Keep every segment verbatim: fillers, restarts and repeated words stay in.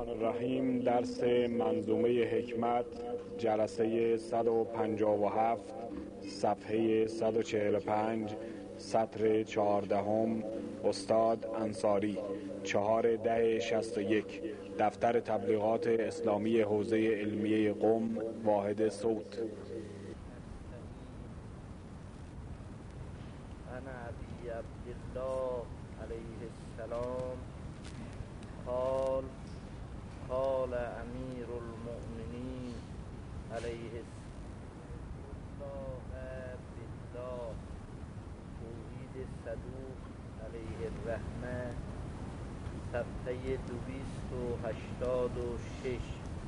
الرحیم. درس منظومه حکمت، جلسه صد و پنجاه و هفت، صفحه صد و چهل و پنج، سطر چهاردهم. استاد انصاری، چهار ده شصت و یک. دفتر تبلیغات اسلامی حوزه علمیه قم، واحد صوت. عن ابی عبدالله علیه السلام قال قال امیر المؤمنین علیه السلام بالله توحید صدوق علیه الرحمه، صفحه دویست و هشتاد و شش.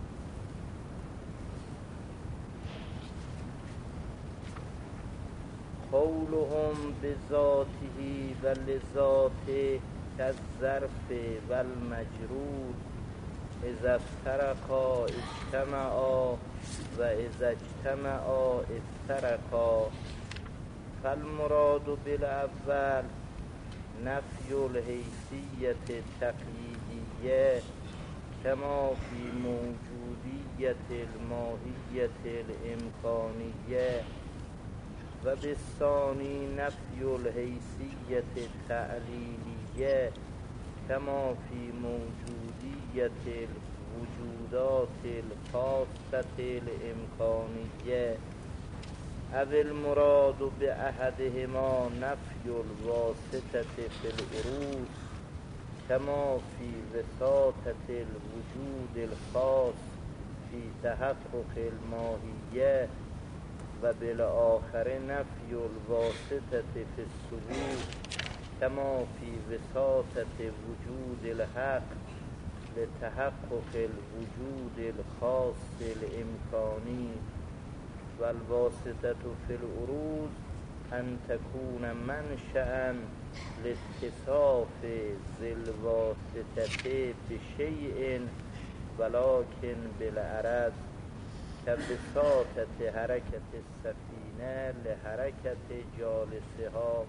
قولهم بذاته و لذاته کالظرف و المجرور، اذا افترقا اجتمعا و اذا اجتمعا افترقا. فالمراد بالاول نفی الحیثیت تقییدیه کما فی موجودیت الماهیت الامکانیه، و بالثانی نفی الحیثیت تعلیلیه کما فی موجودیت الوجودات الخاصة الامکانیه. او المراد باحدهما نفی الواسطة فی العروض کما فی وساطة الوجود الخاص فی تحقق الماهیه، و بالآخر نفی الواسطة فی الثبوت کما فی وساطة وجود الحق لتحقق الوجود الخاص الامکانی. و الواسطة فی العروض ان تکون منشأ لاتصاف ذی الواسطة بشیء ولکن بالعرض، كبساطة حركة السفينة لحركة جالسها.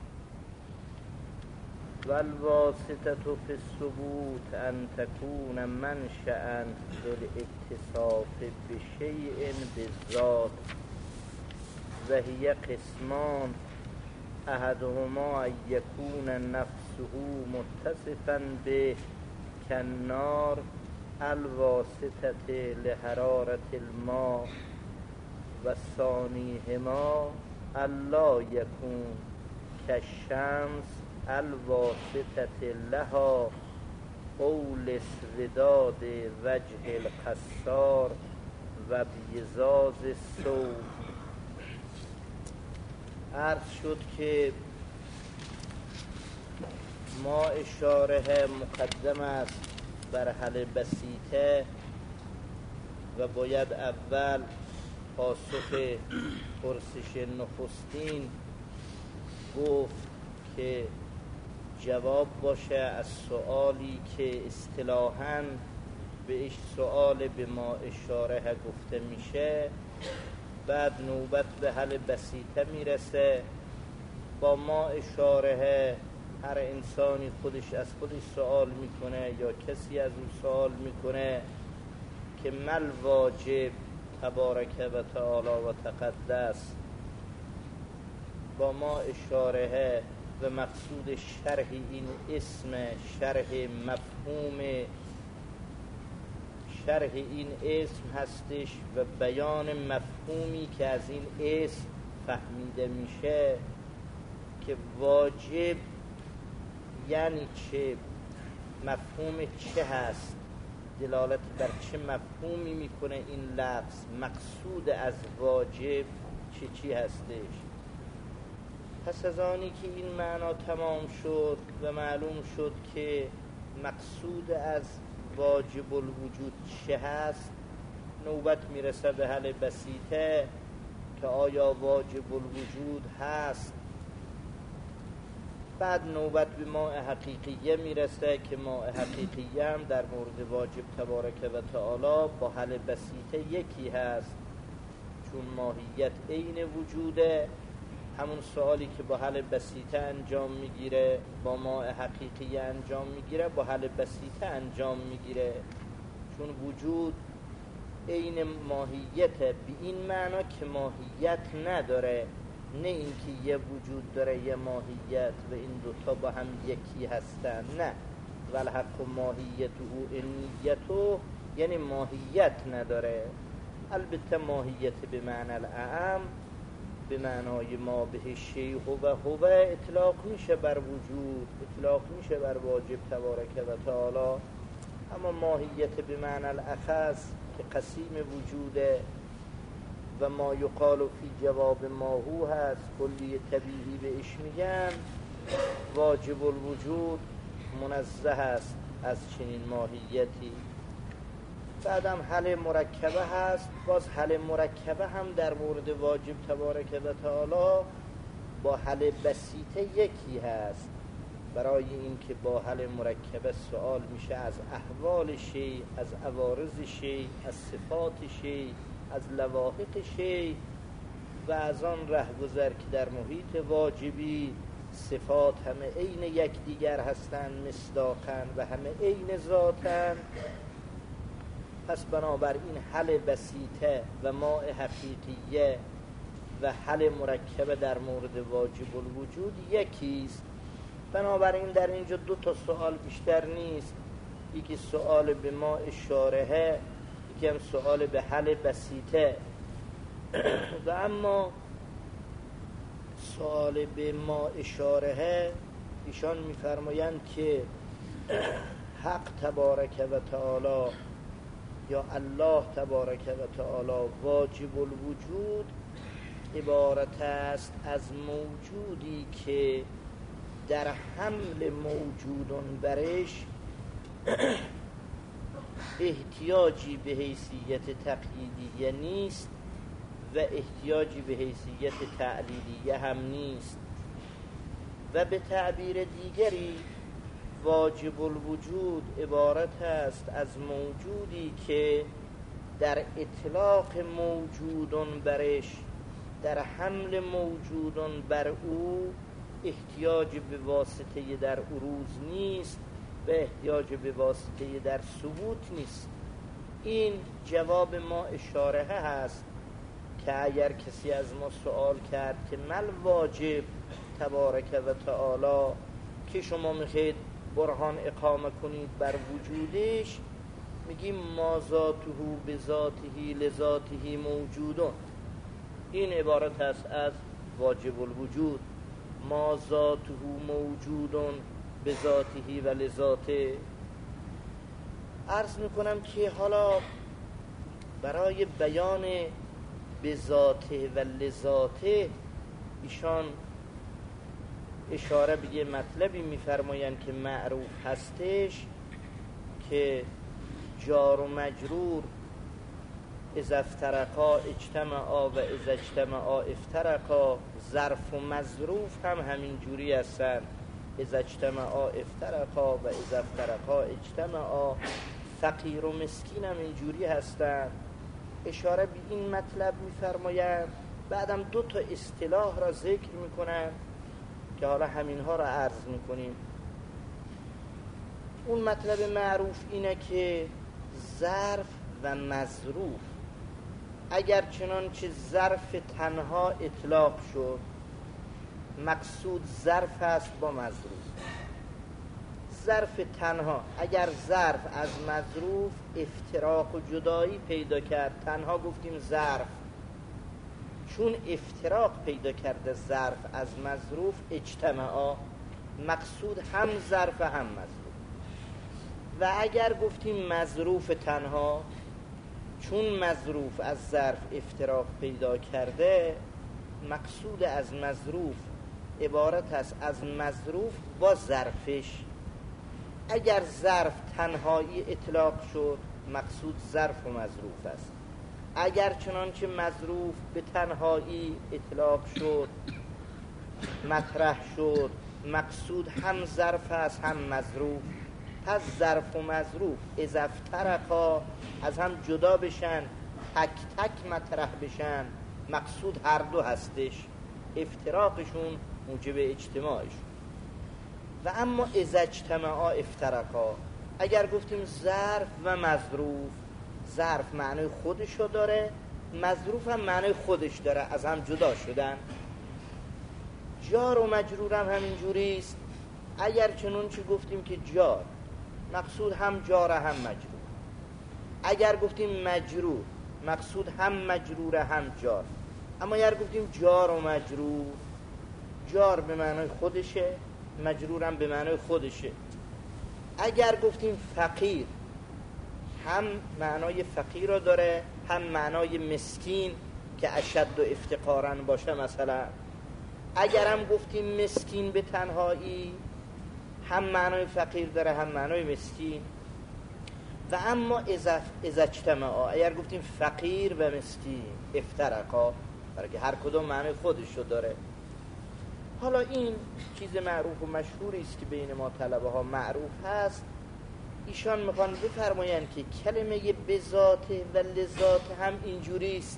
والواسطة في الثبوت أن تكون منشأ للاتصاف بشيء بالذات، وهي قسمان: أحدهما أن يكون نفسه متصفا به كالنار الواسطة لحرارة الماء، و ثانیهما الا یکون كالشمس الواسطة لها او لاسوداد وجه القصار و بیزاز الثوب. عرض شد که ما اشاره مقدم است بر حل بسیطه و باید اول پاسخ پرسش نخستین گفت که جواب باشه از سؤالی که اصطلاحاً بهش سؤال به ما اشاره گفته میشه. بعد نوبت به حل بسیطه میرسه. با ما اشاره هر انسانی خودش از خودش سوال میکنه یا کسی از اون سوال میکنه که مل واجب تبارک و تعالی و تقدس. با ما اشاره و مقصود شرح این اسم، شرح مفهوم شرح این اسم هستش و بیان مفهومی که از این اسم فهمیده میشه که واجب یعنی چه، مفهوم چه هست، دلالت بر چه مفهومی میکنه این لفظ، مقصود از واجب چه چی هستش. پس از آنی که این معنا تمام شد و معلوم شد که مقصود از واجب الوجود چه هست، نوبت میرسه به حل بسیطه که آیا واجب الوجود هست. بعد نوبت به ماء حقیقیه میرسه که ماء حقیقیه هم در مورد واجب تبارک و تعالی با حل بسیطه یکی هست، چون ماهیت عین وجوده. همون سوالی که با حل بسیطه انجام میگیره با ماء حقیقی انجام میگیره با حل بسیطه انجام میگیره، چون وجود عین ماهیت به این معنا که ماهیت نداره، نه اینکه یه وجود داره یه ماهیت و این دوتا با هم یکی هستن، نه. والحق ماهیت او انیتو یعنی ماهیت نداره. البته ماهیت به معنی الاعم، به معنای ما به شیء و هو اطلاق میشه بر وجود، اطلاق میشه بر واجب تبارک و تعالی. اما ماهیت به معنی الاخص که قسیم وجوده و ما یقال فی جواب ما هو هست، کلی طبیعی بهش میگن، واجب الوجود منزه است از چنین ماهیتی. بعدم حل مرکبه هست، باز حل مرکبه هم در مورد واجب تبارک و تعالی با حل بسیطه یکی هست. برای این که با حل مرکبه سوال میشه از احوال شی، از عوارض شی، از صفات شی، از لواحق شی و از آن رهگذر که در محیط واجبی صفات همه عین یکدیگر هستند مصداقاً و همه عین ذاتاً. پس بنابراین حل بسیطه و ماء حقیقیه و حل مرکبه در مورد واجب الوجود یکیست. بنابراین در اینجا دو تا سوال بیشتر نیست، یکی سوال به ماء شارحه، یکی هم سوال به حل بسیطه. و اما سوال به ماء شارحه ایشان میفرمایند که حق تبارک و تعالی یا الله تبارک و تعالی واجب الوجود عبارت است از موجودی که در حمل موجودون برش احتیاجی به حیثیت تقییدیه نیست و احتیاجی به حیثیت تعلیلیه هم نیست. و به تعبیر دیگری واجب الوجود عبارت است از موجودی که در اطلاق موجودون برش، در حمل موجودون بر او احتیاج به واسطه در عروض نیست و احتیاج به واسطه در ثبوت نیست. این جواب ما اشاره هست که اگر کسی از ما سوال کرد که مل واجب تبارک و تعالی که شما میخواید برهان اقامه کنید بر وجودش، میگیم ما ذاته بذاته لذاته موجودون. این عبارت است از واجب الوجود، ما ذاته موجودون بذاته و لذاته. عرض میکنم که حالا برای بیان بذاته و لذاته ایشان اشاره به یه مطلبی میفرمایند که معروف هستش که جار و مجرور اذا افترقا اجتمعا و اذا اجتمعا افترقا، ظرف و مظروف هم همین جوری هستن، اذا اجتمعا افترقا و اذا افترقا اجتمعا. فقیر و مسکین هم اینجوری هستن. اشاره به این مطلب میفرمایند. بعدم دو تا اصطلاح را ذکر میکنن که حالا همینها را عرض میکنیم. اون مطلب معروف اینه که ظرف و مظروف اگر چنانچه ظرف تنها اطلاق شد مقصود ظرف است با مظروف. ظرف تنها اگر ظرف از مظروف افتراق و جدایی پیدا کرد، تنها گفتیم ظرف، چون افتراق پیدا کرده ظرف از مظروف اجتماعا، مقصود هم ظرف هم مظروف. و اگر گفتیم مظروف تنها، چون مظروف از ظرف افتراق پیدا کرده، مقصود از مظروف عبارت است از مظروف با ظرفش. اگر ظرف تنهایی اطلاق شد مقصود ظرف و مظروف است. اگر چنانچه مظروف به تنهایی اطلاق شد مطرح شد مقصود هم ظرف است هم مظروف. پس ظرف و مظروف اذا افترقا از هم جدا بشن، تک تک مطرح بشن، مقصود هر دو هستش، افتراقشون موجب اجتماعشون. و اما اذا اجتماعا افترقا، اگر گفتیم ظرف و مظروف، ظرف معنای خودشو داره، مظروف هم معنای خودش داره، از هم جدا شدن. جار و مجرور هم همینجوری است. اگر چنون چی گفتیم که جار مقصود هم جار هم مجرور، اگر گفتیم مجرور مقصود هم مجرور هم جار. اما اگر گفتیم جار و مجرور، جار به معنای خودشه، مجرورم به معنای خودشه. اگر گفتیم فقیر، هم معنای فقیر رو داره، هم معنای مسکین که اشد و افتقارن باشه مثلا. اگر هم گفتیم مسکین به تنهایی، هم معنای فقیر داره هم معنای مسکین. و اما اذا اجتماعا، اگر گفتیم فقیر و مسکین افترقا، برای که هر کدوم معنای خودش رو داره. حالا این چیز معروف و مشهوری است که بین ما طلبه ها معروف هست. ایشان میخوان بفرمایند که کلمه بذاته و لذاته هم اینجوری است،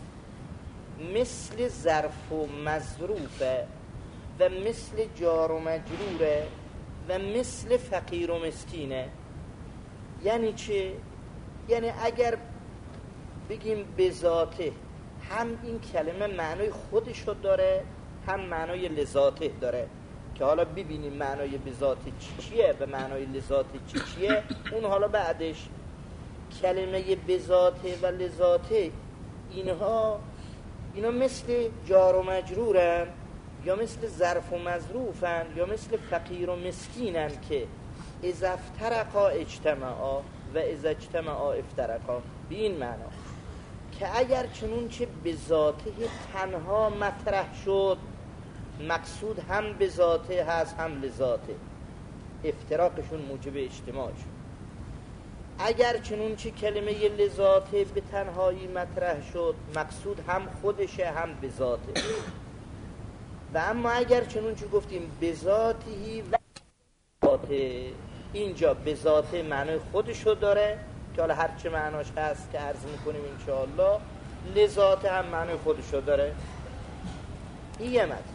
مثل ظرف و مظروفه و مثل جار و مجروره و مثل فقیر و مسکینه. یعنی چه؟ یعنی اگر بگیم بذاته، هم این کلمه معنای خودشو داره هم معنای لذاته داره، که حالا ببینیم معنای بذاته چی چیه و معنای لذاته چی چیه. اون حالا بعدش. کلمه بذاته و لذاته اینها اینا مثل جار و مجرورن، یا مثل ظرف و مظروفن، یا مثل فقیر و مسکینن که اذا افترقا اجتماعا و اذا اجتماعا افترقا. به این معنا که اگر چنون چه بذاته تنها مطرح شد، مقصود هم بذاته هست هم لذاته، افتراقشون موجب اجتماع شد. اگر چنون چه کلمه لذاته به تنهایی مطرح شد، مقصود هم خودشه هم بذاته. و اما اگر چنون چه گفتیم بذاتی و ذاته، اینجا بذاته معنای خودشو داره که حالا هر چه معناش هست که عرض میکنیم انشاءالله. لذاته هم معنای خودشو داره. این یه مطلب.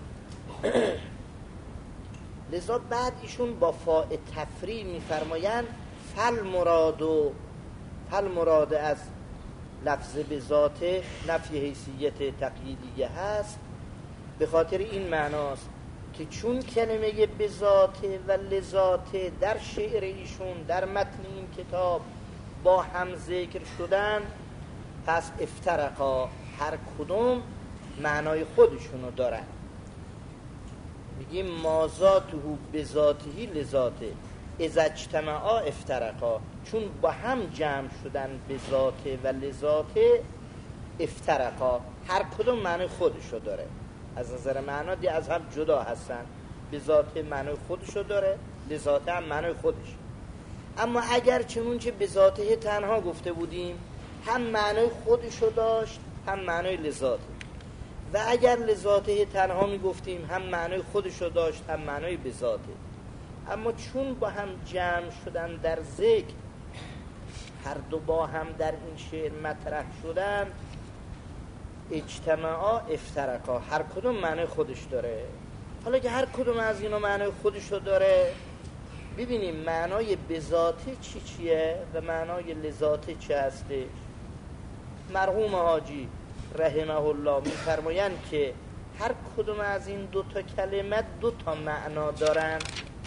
لذا بعد ایشون با فاء تفریع میفرمایند فل مراد و فل مراد از لفظ بذاته نفی حیثیت تقییدیه هست، به خاطر این معناست که چون کلمه بذاته و لذاته در شعر ایشون در متن این کتاب با هم ذکر شدن، پس افترقا هر کدوم معنای خودشونو دارن. میگیم ما ذاته بذاتهی لذاته اذا اجتماعا افترقا، چون با هم جمع شدن بذاته و لذاته افترقا، هر کدوم معنای خودشو داره. از نظر معنا دی از هم جدا هستن. بذاته معنای خودشو داره، لذاته هم معنای خودش. اما اگر چنون چه بذاته تنها گفته بودیم، هم معنای خودشو داشت هم معنای لذاته. و اگر لذاته تنها می گفتیم، هم معنای خودشو داشت هم معنای بذاته. اما چون با هم جمع شدن در ذکر، هر دو با هم در این شعر مطرح شدن، اجتماعا افترقا، هر کدوم معنای خودش داره. حالا که هر کدوم از اینا معنای خودشو داره، ببینیم معنای بذاته چی چیه و معنای لذاته چه هستش. مرحوم حاجی رحمه الله می‌فرمایند که هر کدوم از این دو تا کلمه دو تا معنا دارن.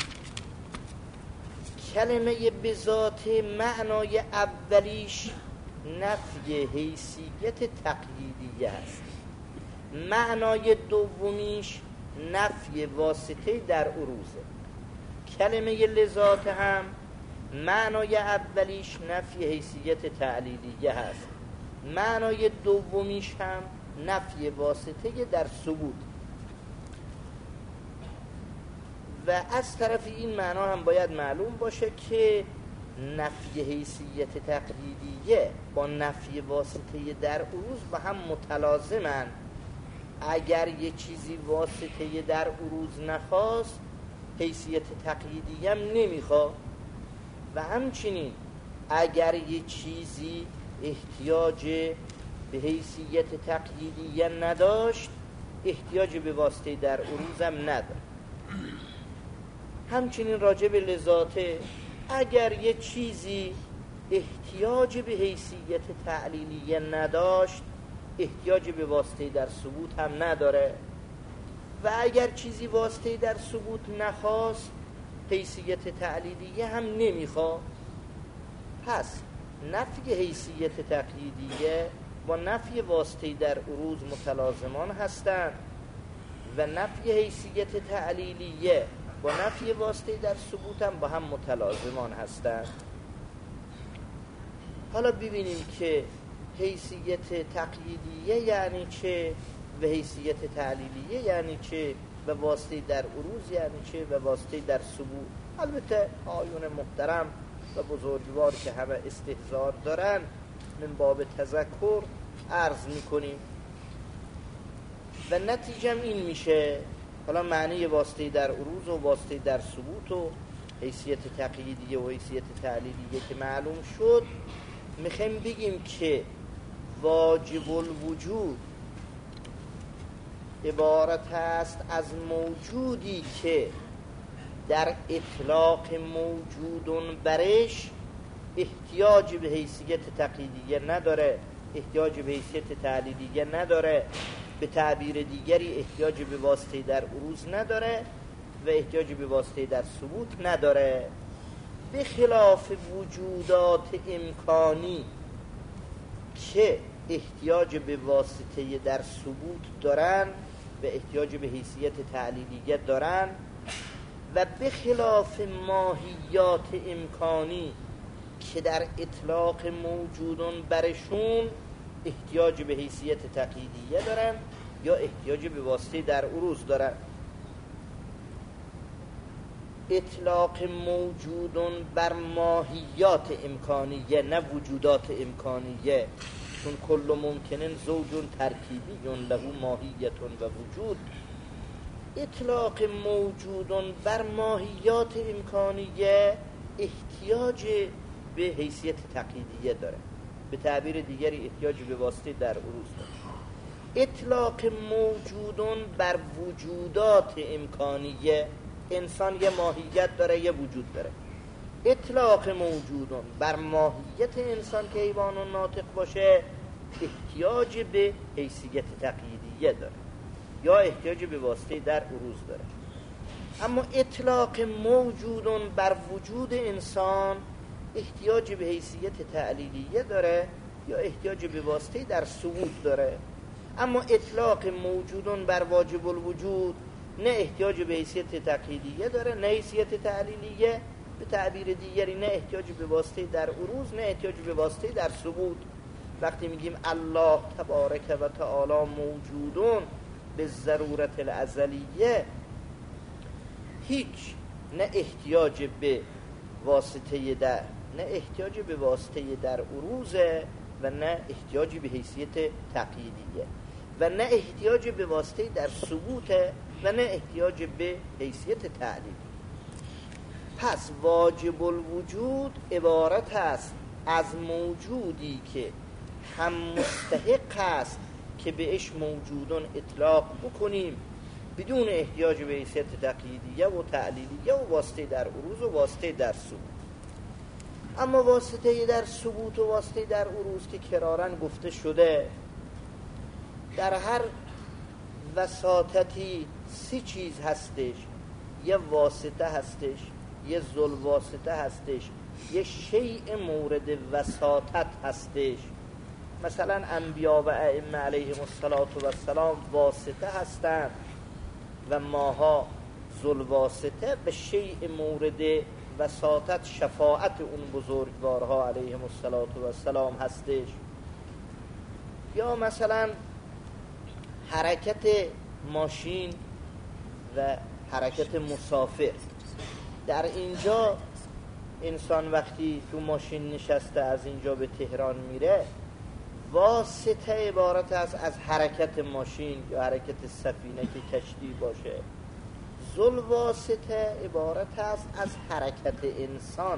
کلمه بذاته معنای اولیش نفی حیثیت تقییدیه است، معنای دومیش نفی واسطه در عروضه. کلمه لذاته هم معنای اولیش نفی حیثیت تعلیلیه هست، معنای دومیش هم نفی واسطه در ثبوت. و از طرف این معنا هم باید معلوم باشه که نفی حیثیت تقلیدیه با نفی واسطه در عروض با هم متلازمن. اگر یه چیزی واسطه در عروض نخواست، حیثیت تقلیدیه هم نمیخواد. و همچنین اگر یه چیزی احتیاج به حیثیت تقلیدیه نداشت، احتیاج به واسطه در عروض هم نداره. همچنین راجع به لذاته، اگر یه چیزی احتیاج به حیثیت تعلیلیه نداشت، احتیاج به واسطه در ثبوت هم نداره، و اگر چیزی واسطه در ثبوت نخواست، حیثیت تعلیلیه هم نمیخواد. پس نفی حیثیت تقییدیه با نفی واسطه در عروض متلازمان هستند و نفی حیثیت تعلیلیه با نفی واسطه در ثبوت هم با هم متلازمان هستند. حالا ببینیم که حیثیت تقییدیه یعنی چه و حیثیت تعلیلیه یعنی چه و واسطه در عروض یعنی چه و واسطه در ثبوت. البته آیون محترم و بزرگوار که همه استحضار دارن، من باب تذکر عرض میکنیم و نتیجم این میشه. حالا معنی واسطه در عروض و واسطه در ثبوت و حیثیت تقییدیه و حیثیت تعلیلیه که معلوم شد، میخوایم بگیم که واجب الوجود عبارت است از موجودی که در اطلاق موجودون برش احتیاج به حیثیت تقییدیه نداره، احتیاج به حیثیت تعلیلیه نداره، به تعبیر دیگری احتیاج به واسطه در عروض نداره و احتیاج به واسطه در ثبوت نداره، به خلاف وجودات امکانی که احتیاج به واسطه در ثبوت دارن و احتیاج به حیثیت تعلیلیه دارن، و به خلاف ماهیات امکانی که در اطلاق موجودون برشون احتیاج به حیثیت تقییدیه دارن یا احتیاج به واسطه در عروض دارن. اطلاق موجودون بر ماهیات امکانیه نه وجودات امکانیه، چون کل ممکنن زوجون ترکیبیون له ماهیتون و وجود. اطلاق موجودون بر ماهیات امکانیه احتیاج به حیثیت تقییدیه داره، به تعبیر دیگری احتیاج به واسطه در عروض داره. اطلاق موجودون بر وجودات امکانیه، انسان یه ماهیت داره یه وجود داره. اطلاق موجودون بر ماهیت انسان که حیوان و ناطق باشه احتیاج به حیثیت تقییدیه داره یا احتیاج به واسطه در عروض داره. اما اطلاق موجودون بر وجود انسان احتیاج به حیثیت تعلیلیه داره یا احتیاج به واسطه در ثبوت داره. اما اطلاق موجودون بر واجب الوجود نه احتیاج به حیثیت تقییدیه داره نه حیثیت تعلیلیه، به تعبیر دیگری نه احتیاج به واسطه در عروض نه احتیاج به واسطه در ثبوت. وقتی میگیم الله تبارک و تعالی موجودون به ضرورت الازلیه، هیچ نه احتیاج به واسطه در نه احتیاج به واسطه در عروض و نه احتیاج به حیثیت تقییدیه و نه احتیاج به واسطه در ثبوت و نه احتیاج به حیثیت تعلیل. پس واجب الوجود عبارت است از موجودی که هم مستحق است که بهش موجودون اطلاق بکنیم بدون احتیاج به حیثیت تقییدیه و تعلیلیه و واسطه در عروض و واسطه در ثبوت. اما واسطه در ثبوت و واسطه در عروض که کرارن گفته شده، در هر وساطتی سی چیز هستش، یه واسطه هستش، یه ذل واسطه هستش، یه شیء مورد وساطت هستش. مثلا انبیا و ائمه علیهم السلام واسطه هستند و ماها ذل واسطه به شیء مورد وساطت شفاعت اون بزرگوارها علیهم السلام هستش. یا مثلا حرکت ماشین و حرکت مسافر، در اینجا انسان وقتی تو ماشین نشسته از اینجا به تهران میره، واسطه عبارت است از حرکت ماشین یا حرکت سفینه که کشتی باشه. ذل واسطه عبارت است از حرکت انسان.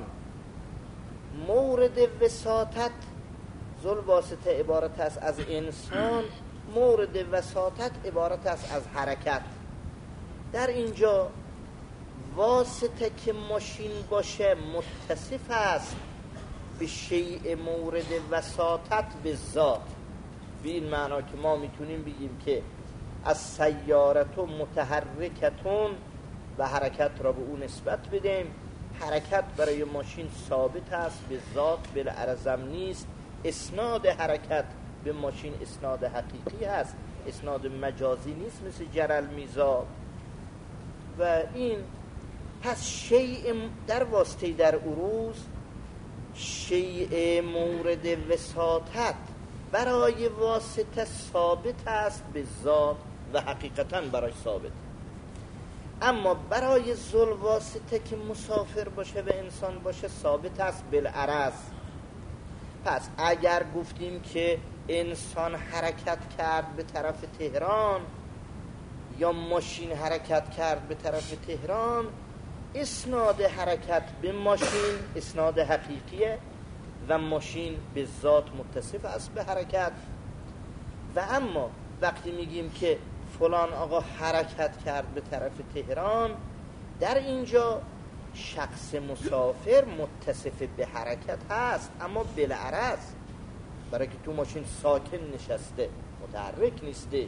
مورد وساطت، ذل واسطه عبارت است از انسان، مورد وساطت عبارت است از حرکت. در اینجا واسطه که ماشین باشه متصف است به شیء مورد وساطت به ذات. به این معنا که ما میتونیم بگیم که از سیارتون متحرکتون و حرکت را به اون نسبت بدیم. حرکت برای ماشین ثابت است به ذات، بالعرضم نیست. اسناد حرکت به ماشین اسناد حقیقی هست، اسناد مجازی نیست مثل جرل میزاب. و این پس شیء در واسطه در عروض، شیء مورد وساطت برای واسطه ثابت است به ذات و حقیقتا برای ثابت. اما برای ذل واسطه که مسافر باشه و انسان باشه ثابت است بالعرض. پس اگر گفتیم که انسان حرکت کرد به طرف تهران یا ماشین حرکت کرد به طرف تهران، اسناد حرکت به ماشین اسناد حقیقیه و ماشین به ذات متصف است به حرکت. و اما وقتی میگیم که فلان آقا حرکت کرد به طرف تهران، در اینجا شخص مسافر متصف به حرکت هست اما بالعرض، برای که تو ماشین ساکن نشسته متحرک نیستش.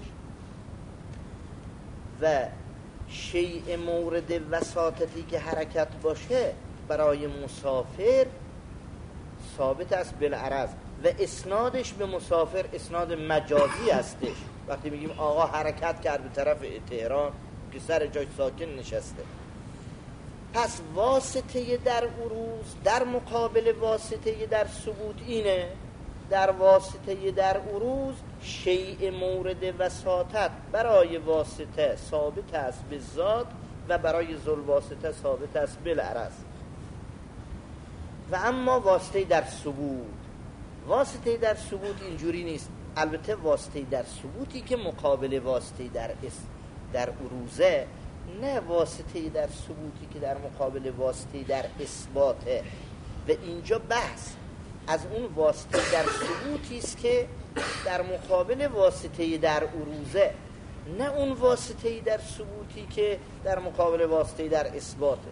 و شیء مورد وساطتی که حرکت باشه برای مسافر ثابت است بالعرض و اسنادش به مسافر اسناد مجازی هستش. وقتی میگیم آقا حرکت کرد به طرف تهران که سر جای ساکن نشسته. پس واسطه در عروض در مقابل واسطه در ثبوت اینه. در واسطه در عروض شیء مورد وساطت برای واسطه ثابت است به ذات و برای ذل واسطه ثابت است بالعرض. و اما واسطه در ثبوت، واسطه در ثبوت اینجوری نیست. البته واسطه در ثبوتی که مقابل واسطه در اس در عروضه، نه واسطه در ثبوتی که در مقابل واسطه در اثباته. و اینجا بحث از اون واسطه در ثبوتی است که در مقابل واسطه در عروضه، نه اون واسطه در ثبوتی که در مقابل واسطه در اثباته.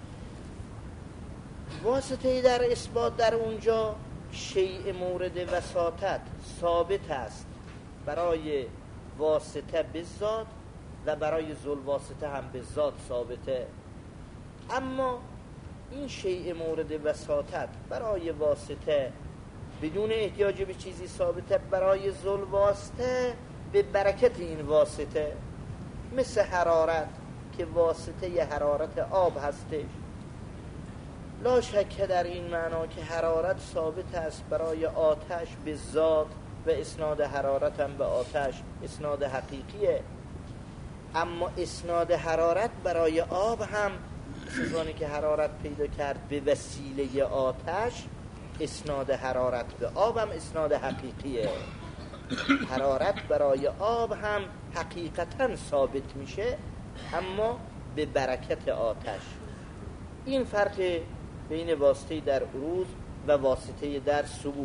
واسطه در اثبات در اونجا شیء مورد وساطت ثابت است برای واسطه به ذات و برای ذل واسطه هم به ذات ثابته. اما این شیء مورد وساطت برای واسطه بدون احتیاج به چیزی ثابته، برای ذل واسطه به برکت این واسطه، مثل حرارت که واسطه حرارت آب هستش. لا شک در این معنا که حرارت ثابت است برای آتش به ذات و اسناد حرارت هم به آتش اسناد حقیقیه. اما اسناد حرارت برای آب هم چیزانی که حرارت پیدا کرد به وسیله آتش، اسناد حرارت به آب هم اسناد حقیقیه. حرارت برای آب هم حقیقتا ثابت میشه اما به برکت آتش. این فرق بین واسطه در عروض و واسطه در ثبوت.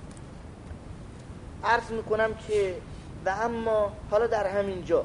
عرض میکنم که و اما حالا در همین جا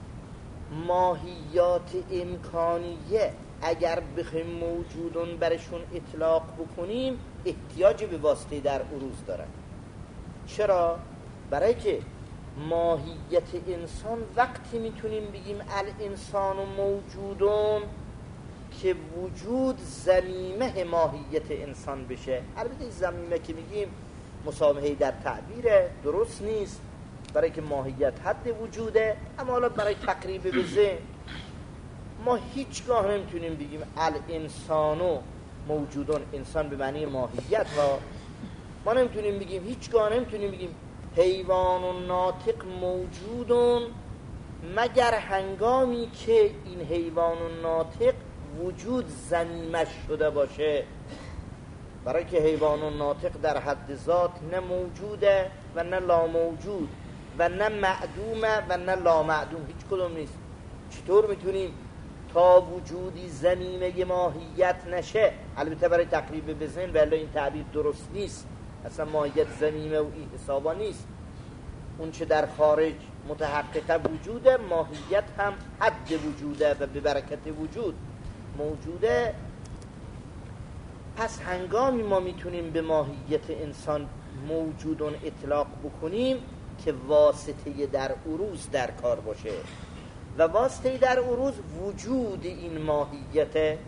ماهیات امکانیه اگر بخوایم موجودون برشون اطلاق بکنیم احتیاج به واسطه در عروض دارن. چرا؟ برای که ماهیت انسان وقتی میتونیم بگیم الانسان موجودون که وجود ضمیمه ماهیت انسان بشه. البته ضمیمه که میگیم مسامحه در تعبیره، درست نیست، برای که ماهیت حد وجوده. اما حالا برای تقریب به ذهن ما هیچگاه نمیتونیم بگیم الانسانو موجودون، انسان به معنی ماهیت ها. ما نمیتونیم بگیم هیچگاه نمیتونیم بگیم حیوان و ناطق موجودون مگر هنگامی که این حیوان و ناطق وجود ضمیمش شده باشه. برای که حیوان و ناطق در حد ذات نه موجوده و نه لا موجود و نه معدومه و نه لا معدوم، هیچ کدوم نیست. چطور میتونیم تا وجودی ضمیمه ماهیت نشه؟ البته برای تقریب به ذهن ولی این تعبیر درست نیست. اصلا ماهیت ضمیمه و این حسابا نیست. اون چه در خارج متحققه وجوده، ماهیت هم حد وجوده و به برکت وجود. موجوده. پس هنگامی ما میتونیم به ماهیت انسان موجودون اطلاق بکنیم که واسطه در عروض در کار باشه و واسطه در عروض وجود این ماهیت.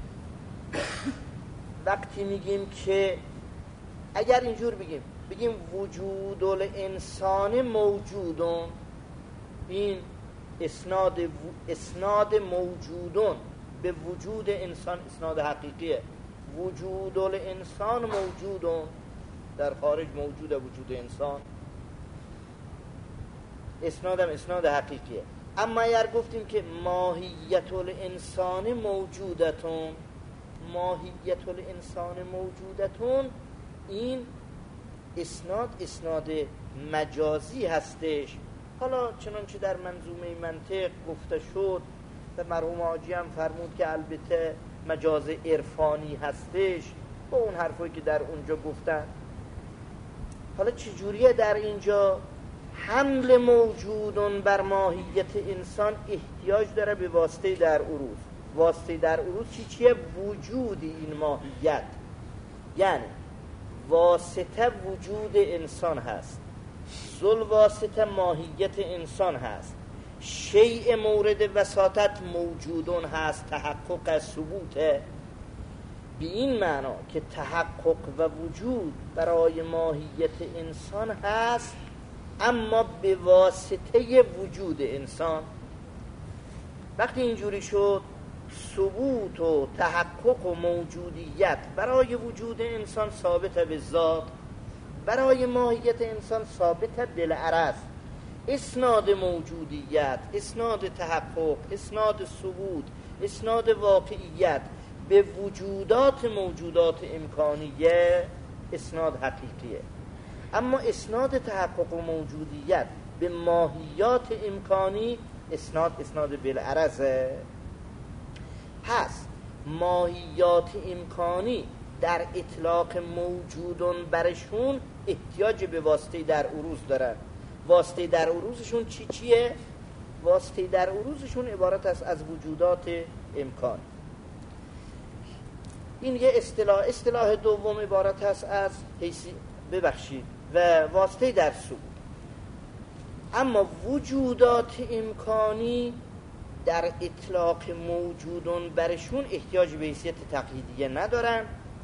وقتی میگیم که اگر اینجور بگیم بگیم وجود الانسان موجودون، این اسناد اسناد موجودون به وجود انسان اسناد حقیقیه. وجود الانسان موجودون، در خارج موجود وجود انسان، اسنادم اسناد حقیقیه. اما اگر گفتیم که ماهیت الانسان موجودتون، ماهیت الانسان موجودتون، این اسناد اسناد مجازی هستش. حالا چنانچه در منظومه منطق گفته شد و مرحوم حاجی هم فرمود که البته مجاز عرفانی هستش با اون حرفایی که در اونجا گفتن. حالا چجوریه در اینجا حمل موجودون بر ماهیت انسان احتیاج داره به واسطه در عروض. واسطه در عروض چی چیه؟ وجود این ماهیت، یعنی واسطه وجود انسان هست، ذل واسطه ماهیت انسان هست، شیء مورد وساطت موجودون هست، تحقق ثبوته. به این معنا که تحقق و وجود برای ماهیت انسان هست، اما به واسطه وجود انسان. وقتی اینجوری شد ثبوت و تحقق و موجودیت برای وجود انسان ثابت به ذات، برای ماهیت انسان ثابت بالعرض. اسناد موجودیت، اسناد تحقق، اسناد ثبوت، اسناد واقعیت به وجودات موجودات امکانیه اسناد حقیقیه. اما اسناد تحقق و موجودیت به ماهیات امکانی اسناد اسناد بالعرضه. پس ماهیات امکانی در اطلاق موجودون برشون احتیاج به واسطه در عروض دارن. واسطه در عروضشون چی چیه؟ واسطه در عروضشون عبارت است از وجودات امکانی. این یه اصطلاح. اصطلاح دوم عبارت است از حیثی ببخشید و واسطه در ثبوت. اما وجودات امکانی در اطلاق موجودون برشون احتیاج به حیثیت تقییدیه ندارن،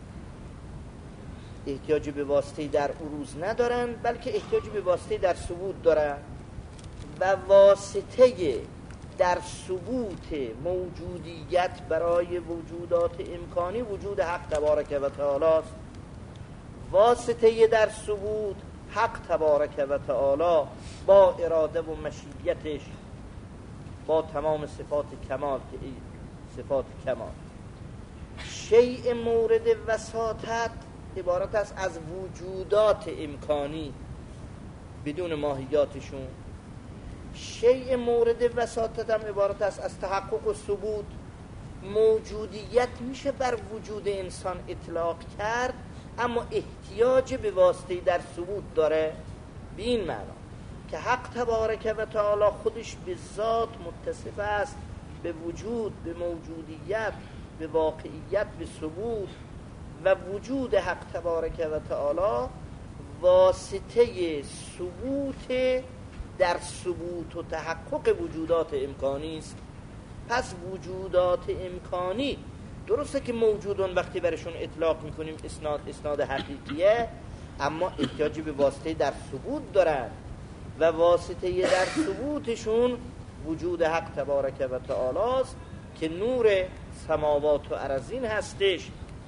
احتیاج به واسطه در عروض ندارن، بلکه احتیاج به واسطه در ثبوت دارن. و واسطه در ثبوت موجودیت برای وجودات امکانی وجود حق تبارک و تعالی است. واسطه در ثبوت حق تبارک و تعالی با اراده و مشیتش، با تمام صفات کمال که ای صفات کمال. شیء مورد وساطت عبارت است از وجودات امکانی بدون ماهیاتشون. شیء مورد وساطت هم عبارت است از تحقق و ثبوت. موجودیت میشه بر وجود انسان اطلاق کرد، اما احتیاج به واسطه در ثبوت داره. به این معنا که حق تبارک و تعالی خودش به ذات متصف است به وجود، به موجودیت، به واقعیت، به ثبوت. و وجود حق تبارک و تعالی واسطه ثبوت در ثبوت و تحقق وجودات امکانی است. پس وجودات امکانی درسته که موجودون وقتی برشون اطلاق میکنیم اسناد اسناد حقیقیه، اما احتیاجی به واسطه در ثبوت دارن و واسطه در ثبوتشون وجود حق تبارک و تعالی است که نور سماوات و ارضین هستش.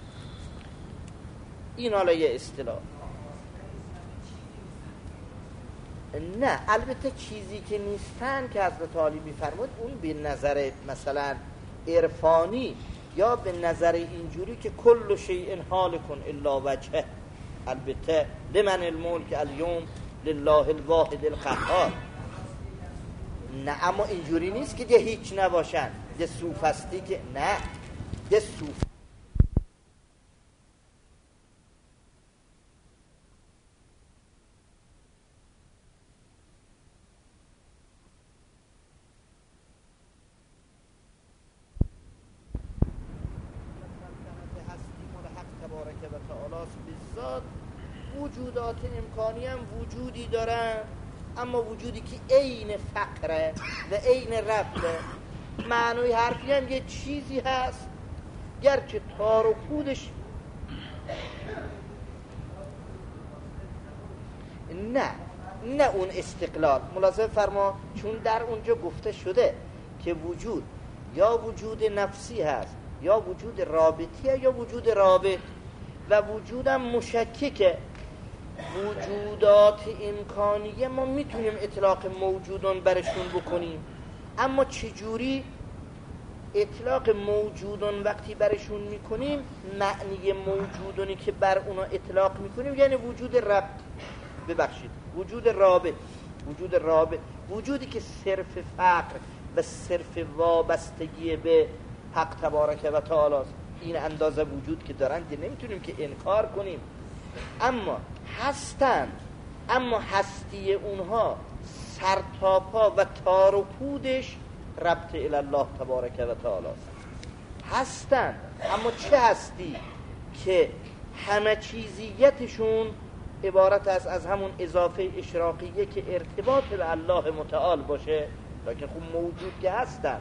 این حالا یه اصطلاح. نه، البته چیزی که نیستن که حضرت عالی میفرمود اون به نظر مثلا عرفانی یا به نظر اینجوری که کل شیء حالک الا وجهه، البته لمن الملک الیوم لله الواحد القهار. نه، اما اینجوری نیست که ده هیچ نباشن، ده سوفستی که نه، ده سوف تعالی است به ذات. وجودات امکانی هم وجودی دارن، اما وجودی که عین فقره و عین ربطه. معنی حرفی هم یه چیزی هست گرچه تار و پودش نه نه اون استقلال. ملاحظه فرما، چون در اونجا گفته شده که وجود یا وجود نفسی هست یا وجود رابطیه یا وجود رابط، و وجودم مشککه. وجودات امکانیه ما میتونیم اطلاق موجودون برشون بکنیم، اما چجوری اطلاق موجودون وقتی برشون میکنیم، معنی موجودونی که بر اونا اطلاق میکنیم یعنی وجود ربط، ببخشید وجود رابط، وجود رابط، وجودی که صرف فقر و صرف وابستگی به حق تبارک و تعالی است. این اندازه وجود که دارن که نمیتونیم که انکار کنیم، اما هستن، اما هستی اونها سرتاپا و تار و پودش ربط الله تبارک و تعالی است. هستن، اما چه هستی؟ که همه چیزیتشون عبارت است از همون اضافه اشراقیه که ارتباط به الله متعال باشه، لیکن خب موجود که هستن.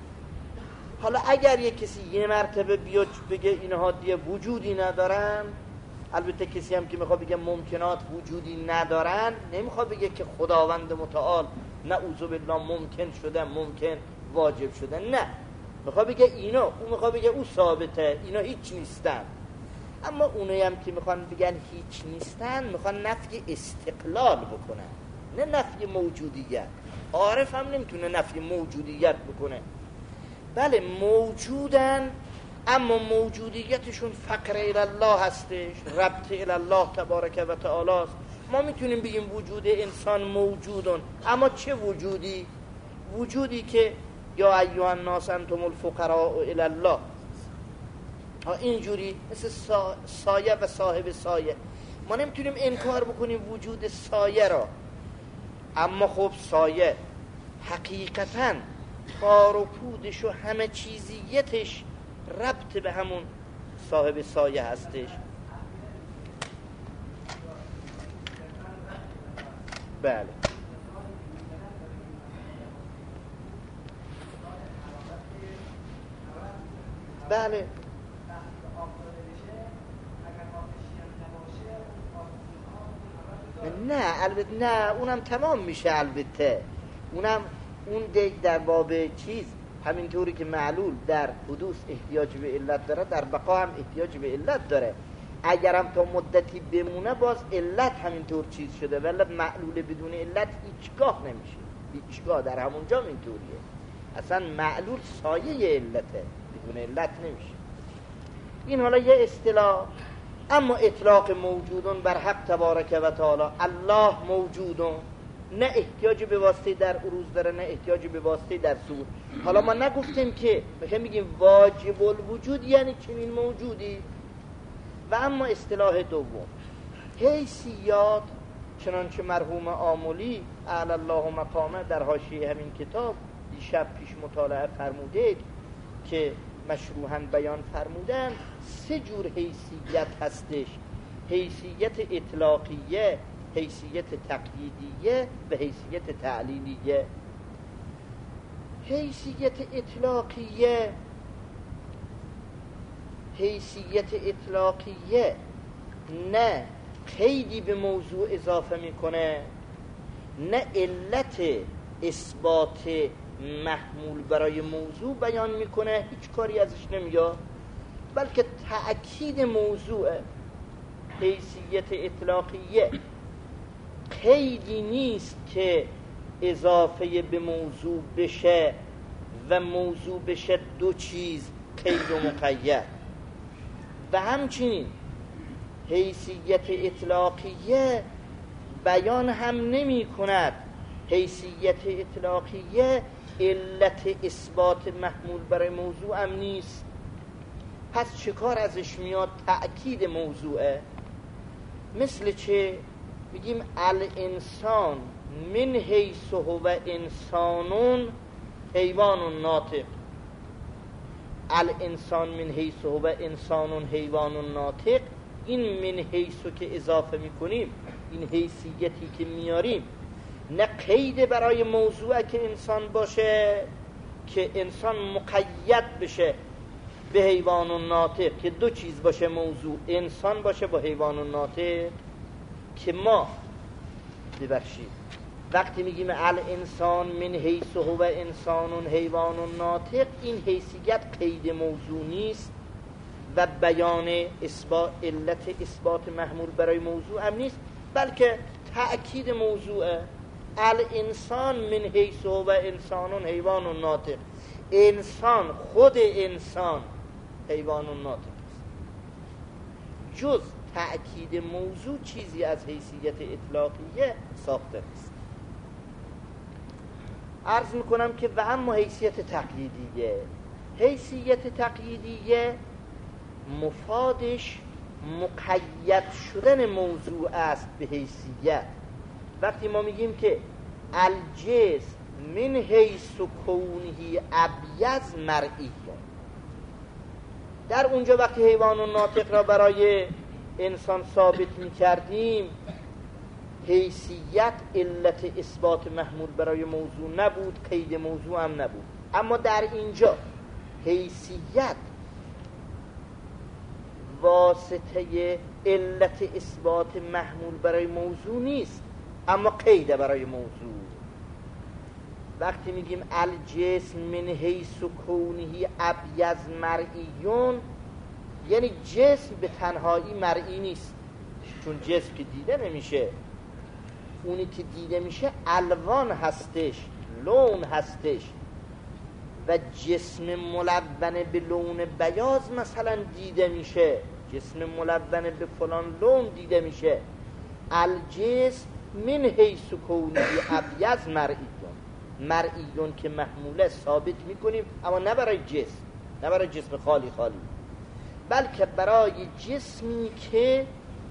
حالا اگر یک کسی یه مرتبه بیاد بگه اینها دیگه وجودی ندارن، البته کسی هم که میخواد بگه ممکنات وجودی ندارن، نمیخواد بگه که خداوند متعال نعوذ بالله ممکن شده، ممکن واجب شده، نه، میخواد بگه اینا، اون میخواد بگه او ثابته، اینا هیچ نیستن. اما اونایی هم که میخوان بگن هیچ نیستن، میخوان نفی استقلال بکنن، نه نفی موجودیت. عارف هم نمیتونه نفی موجودیت بکنه. بله موجودن، اما موجودیتشون فقر الله هستش، ربط الله تبارک و تعالی است. ما میتونیم بگیم وجود انسان موجودن، اما چه وجودی؟ وجودی که یا ایها الناس انتم الفقراء الی الله، اینجوری مثل سا... سایه و صاحب سایه. ما نمیتونیم انکار بکنیم وجود سایه را، اما خب سایه حقیقتاً تار و پودش و همه چیزیتش ربط به همون صاحب سایه هستش. بله بله نه البته نه، اونم تمام میشه. البته اونم اون دیگ در باب چیز، همینطوری که معلول در حدوث احتیاج به علت داره، در بقا هم احتیاج به علت داره. اگرم تا مدتی بمونه باز علت همینطور چیز شده، ولی معلول بدون علت هیچگاه نمیشه، هیچگاه در همونجا اینطوریه. اصلا معلول سایه علته، بدون علت نمیشه. این حالا یه اصطلاح. اما اطلاق موجودون بر حق تبارک و تعالی، الله موجودون، نه احتیاج به واسطه در عروض داره، نه احتیاج به واسطه در ظهور. حالا ما نگفتیم که میخوایم بگیم واجب الوجود یعنی چنین موجودی. و اما اصطلاح دوم، حیثیات، چنانچه مرحوم آملی اعلی الله مقامه در حاشیه همین کتاب دیشب پیش مطالعه فرموده که مشروحاً بیان فرمودن، سه جور حیثیت هستش: حیثیت اطلاقیه، حیثیت تقییدیه و حیثیت تعلیلیه. حیثیت اطلاقیه، حیثیت اطلاقیه نه قیدی به موضوع اضافه میکنه، نه علت اثبات محمول برای موضوع بیان میکنه، هیچ کاری ازش نمیاد، بلکه تأکید موضوع. حیثیت اطلاقیه قیدی نیست که اضافه به موضوع بشه و موضوع بشه دو چیز، قید و مقید. و همچنین حیثیت اطلاقیه بیان هم نمی کند، حیثیت اطلاقیه علت اثبات محمول برای موضوع هم نیست. پس چه کار ازش میاد؟ تأکید موضوعه. مثل چه؟ بگیم الانسان من حیث هو انسانون حیوان ناطق. الانسان من حیث هو انسانون حیوان ناطق این من حیثو که اضافه میکنیم، این حیثیتی که میاریم، نه قید برای موضوع که انسان باشه که انسان مقید بشه به حیوان و ناطق، که دو چیز باشه موضوع، انسان باشه با حیوان و ناطق. که ما ببخشید وقتی میگیم الانسان من حیث هو انسان حیوان و ناطق، این حیثیت قید موضوع نیست و بیان اثبات علت اثبات محمول برای موضوع هم نیست، بلکه تأکید موضوعه. الانسان من حیث هو انسان حیوان و ناطق، انسان خود انسان حیوان و ناطق است. جز تأکید موضوع چیزی از حیثیت اطلاقیه ساخته است. عرض میکنم که و اما حیثیت تقییدیه، حیثیت تقییدیه مفادش مقید شدن موضوع است به حیثیت. وقتی ما میگیم که الجسم من حیث کونه ابیض مرئی، در اونجا وقتی حیوان و ناطق را برای انسان ثابت میکردیم، حیثیت علت اثبات محمول برای موضوع نبود، قید موضوع هم نبود. اما در اینجا حیثیت واسطه علت اثبات محمول برای موضوع نیست، اما قید برای موضوع. وقتی میگیم الجسم من حیث کونه ابیض مرئیون، یعنی جسم به تنهایی مرئی نیست، چون جسم که دیده نمیشه، اونی که دیده میشه الوان هستش، لون هستش، و جسم ملون به لون بیاض مثلا دیده میشه، جسم ملون به فلان لون دیده میشه. الجسم من حیث کونه ابیض مرئیون، مرئیون که محموله ثابت میکنیم، اما نه برای جسم، نه برای جسم خالی خالی، بلکه برای جسمی که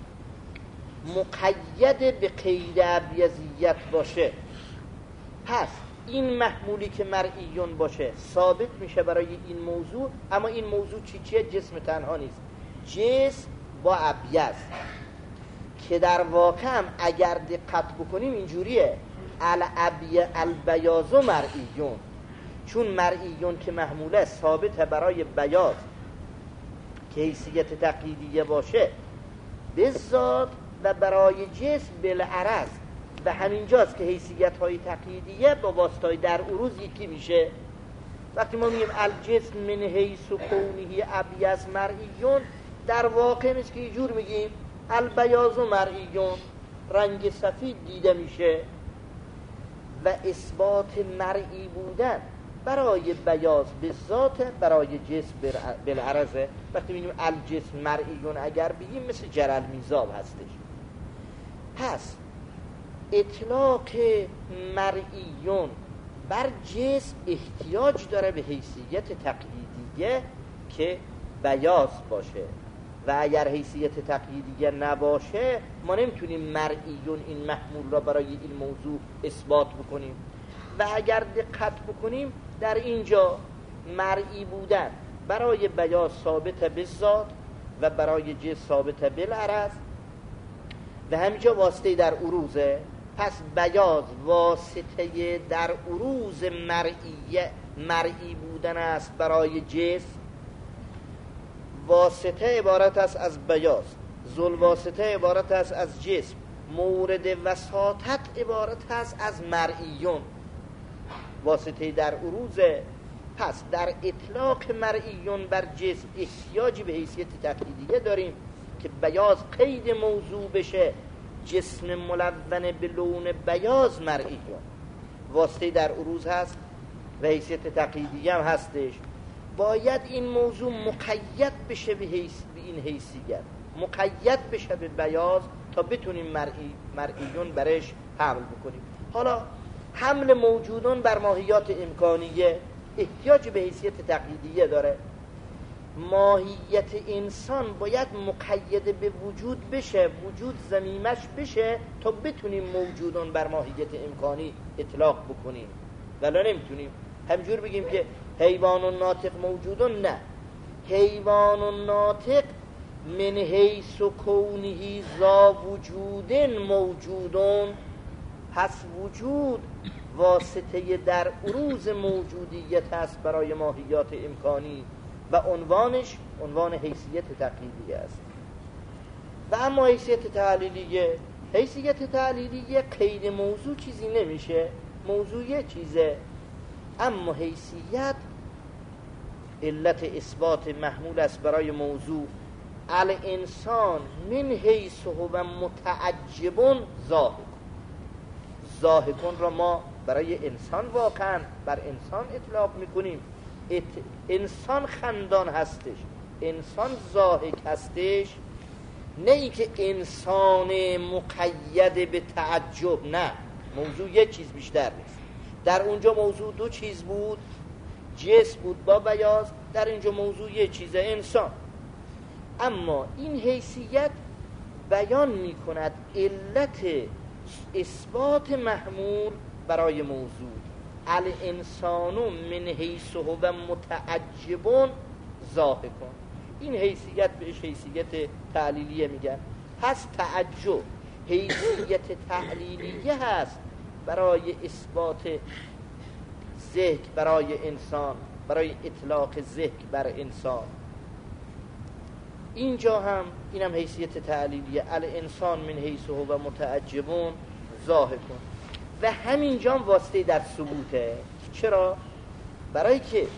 مقید به قید ابیضیت باشه. پس این محمولی که مرئیون باشه ثابت میشه برای این موضوع، اما این موضوع چی چیه؟ جسم تنها نیست، جسم با ابیض، که در واقع هم اگر دقت بکنیم اینجوریه الابی البیاض مرئیون، چون مرئیون که محموله ثابت برای بیاض که حیثیت تقییدیه باشه به ذات و برای جسم بالعرض، و همینجاست که حیثیت های تقییدیه با واسطه در عروض یکی میشه. وقتی ما میگیم الجسم من حیث کونه ابیض مرئیون، در واقع نیست که اینجور میگیم البیاض مرئیون، رنگ سفید دیده میشه، و اثبات مرئی بودن برای بیاض به ذات، برای جسم بالعرضه. وقتی میگیم الجسم مرئیون اگر بگیم مثل جرل میزاب هستش. پس اطلاق مرئیون بر جسم احتیاج داره به حیثیت تقییدیه که بیاض باشه، و اگر حیثیت تقییدیه نباشه ما نمیتونیم مرئیون این محمول را برای این موضوع اثبات بکنیم. و اگر دقت بکنیم در اینجا مرئی بودن برای بیاض ثابت به ذات و برای جسم ثابت بالعرض، و همینجا واسطه در عروضه. پس بیاض واسطه در عروض مرئیه، مرئی بودن است برای جسم. واسطه عبارت است از بیاض، ذل واسطه عبارت است از جسم، مورد وساطت عبارت است از مرئیون، واسطه در عروضه. پس در اطلاق مرئیون بر جسم احتیاجی به حیثیت تقییدیه داریم که بیاض قید موضوع بشه، جسم ملون به لون بیاض مرئیون، واسطه در عروض هست و حیثیت تقییدیه هم هستش. باید این موضوع مقید بشه به, حیث به این حیثیت، مقید بشه به بیاض تا بتونیم مرئی مرئیون برش حمل بکنیم. حالا حمل موجودون بر ماهیات امکانیه احتیاج به حیثیت تقییدیه داره. ماهیت انسان باید مقید به وجود بشه، وجود ضمیمش بشه تا بتونیم موجودون بر ماهیت امکانی اطلاق بکنیم، ولی نمیتونیم همجور بگیم که حیوان و ناطق موجودون. نه، حیوان و ناطق من حیث کونه ذا وجود موجودون، پس وجود واسطه در عروض موجودیت است برای ماهیات امکانی و عنوانش عنوان حیثیت تقلیدی است. و اما حیثیت تعلیلیه، حیثیت تعلیلیه قید موضوع چیزی نمیشه، موضوع یه چیزه، اما حیثیت علت اثبات محمول است برای موضوع. الانسان من حیث هو متعجب ضاحک، ضاحکون را ما برای انسان واقعا بر انسان اطلاق میکنیم. ات... انسان خندان هستش، انسان ضاحک هستش، نه اینکه انسان مقید به تعجب، نه، موضوع یک چیز بیشتر نیست. در اونجا موضوع دو چیز بود، جسم بود با بیاض، در اینجا موضوع یک چیزه، انسان. اما این حیثیت بیان می کند علت اثبات محمول برای موضوع. الانسان من حیث هو متعجب ضاحک، این حیثیت بهش حیثیت تعلیلیه میگن. پس تعجب حیثیت تعلیلیه هست برای اثبات ذهن برای انسان، برای اطلاق ذهن بر انسان. اینجا هم اینم حیثیت تعلیلیه، الانسان من حیث هو متعجب ضاحک. و همینجا هم واسطه در ثبوته. چرا؟ برای که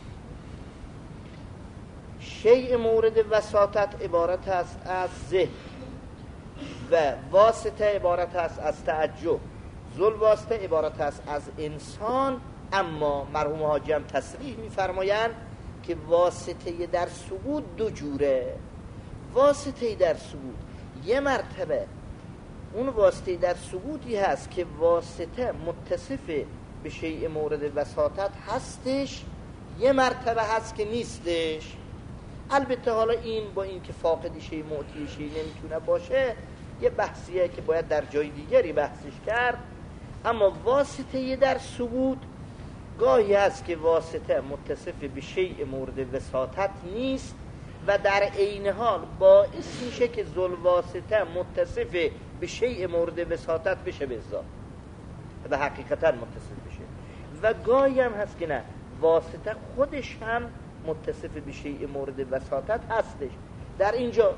شیء مورد وساطت عبارت است از ذهن و واسطه عبارت است از تعجب، ذل واسطه عبارت است از انسان. اما مرحوم حاجی هم تصریح می‌فرمایند که واسطه در ثبوت دو جوره. واسطه در ثبوت یه مرتبه اون واسطه در ثبوتی هست که واسطه متصف به شیء مورد وساطت هستش، یه مرتبه هست که نیستش. البته حالا این با این که فاقد شیء معطی شیء نمیتونه باشه یه بحثیه که باید در جای دیگری بحثش کرد. اما واسطه در ثبوت گاهی هست که واسطه متصف به شیء مورد وساطت نیست و در عین حال باعث میشه که ذل واسطه متصف به شیء مورد وساطت بشه به ذات و حقیقتا متصف بشه. و گاهی هم هست که نه، واسطه خودش هم متصف به شیء مورد وساطت هستش. در اینجا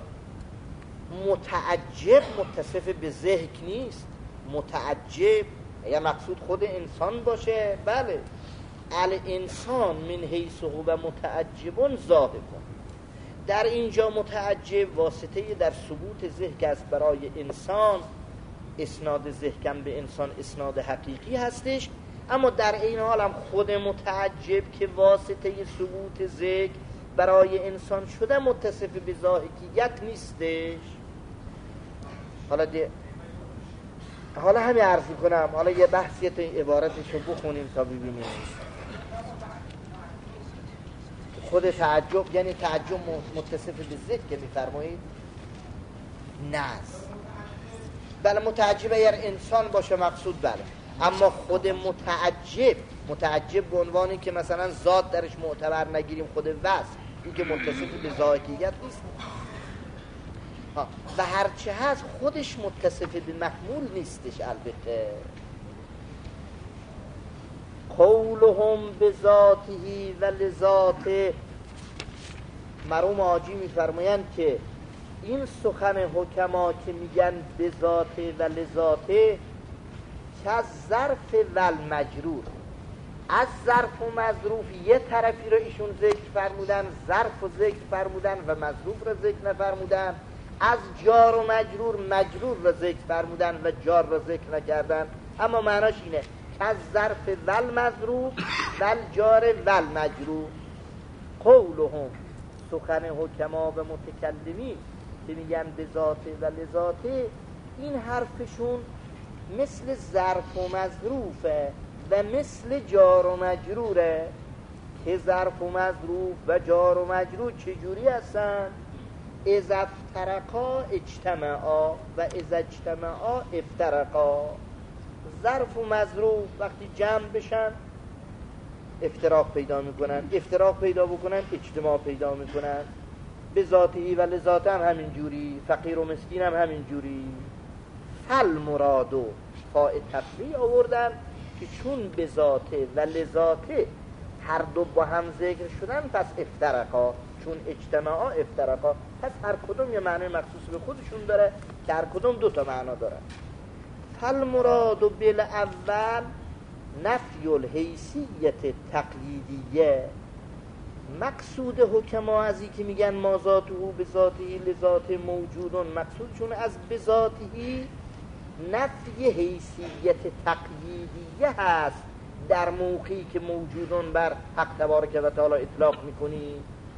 متعجب متصف به ذهن نیست. متعجب یا مقصود خود انسان باشه، بله، الانسان من حیث هو متعجب ضاحک. در اینجا متعجب واسطه در ثبوت ذهن است برای انسان، اسناد ذهن به انسان اسناد حقیقی هستش. اما در این حال هم خود متعجب که واسطه ثبوت ذهن برای انسان شده متصف به ذاهکیت نیستش. حالا ده حالا همین عرض کنم، حالا یه بحثیت عبارتشو بخونیم تا ببینیم. خود تعجب یعنی تعجب متصف به ذهن که میفرمایید نه، بله متعجب اگر انسان باشه مقصود، بله، اما خود متعجب متعجب به عنوانی که مثلا ذات درش معتبر نگیریم، خود وصف این که متصف به ذاتیت نیست ها. و هرچه هست خودش متصف به محمول نیستش. البته قولهم بذاته و لذاته، مرحوم حاجی میفرمایند که این سخن حکما که میگن بذاته و لذاته که از ظرف و المجرور، از ظرف و مظروف یه طرفی رو ایشون ذکر فرمودن، ظرف و ذکر فرمودن و مظروف رو ذکر نفرمودن. از جار و مجرور مجرور رو ذکر فرمودن و جار رو ذکر نکردن. اما معناش اینه از ظرف و المظروف و الجار و المجرور. قولهم سخن حکما و متکلمین که میگن به ذاته و لذاته، این حرفشون مثل ظرف و مظروفه و مثل جار و مجروره. که ظرف و مظروف و جار و مجرور چجوری هستن؟ اذا افترقا اجتمعا و اذا اجتمعا افترقا. ظرف و مظروف وقتی جمع بشن افتراق پیدا میکنن، افتراق پیدا بکنن اجتماع پیدا میکنن. به ذاتی و لذاته هم همین جوری، فقیر و مسکین هم همین جوری. فل مرادو فاء تفریع آوردن که چون به ذاته و لذاته هر دو با هم ذکر شدن پس افترقا، چون اجتماعا افترقا، پس هر کدوم یه معنی مخصوص به خودشون داره که هر کدوم دو تا معنا داره. فل مرادو بالاول نفی الحیثیت تقلیدیه. مقصود حکما از این که میگن ما ذاته به ذاته لذات موجودون، مقصودشون از به ذاته نفی حیثیت تقلیدیه هست در موقعی که موجودون بر حق تبارک و تعالی اطلاق میکنی.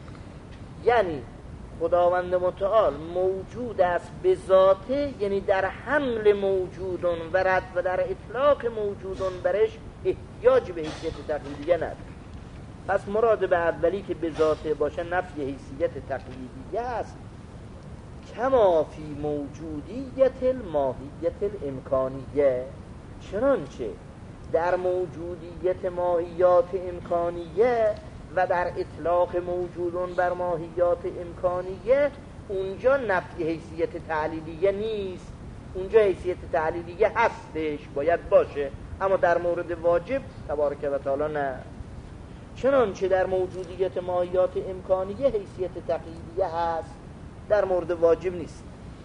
یعنی خداوند متعال موجود است به ذاته، یعنی در حمل موجودون و رد و در اطلاق موجودون برش احتیاج به حیثیت تقلیدیه نداره. پس مراد به اولی که به ذاته باشه نفی حیثیت تقلیدیه است. کما فی موجودیت الماهیت الامکانیه، چنانچه در موجودیت ماهیات امکانیه و در اطلاق موجودون بر ماهیات امکانیه اونجا نفی حیثیت تعلیلیه نیست، اونجا حیثیت تعلیلیه هستش، باید باشه، اما در مورد واجب تبارک و تعالی نه. چنانچه در موجودیت ماهیات امکانیه حیثیت تقلیدیه هست، در مورد واجب نیست.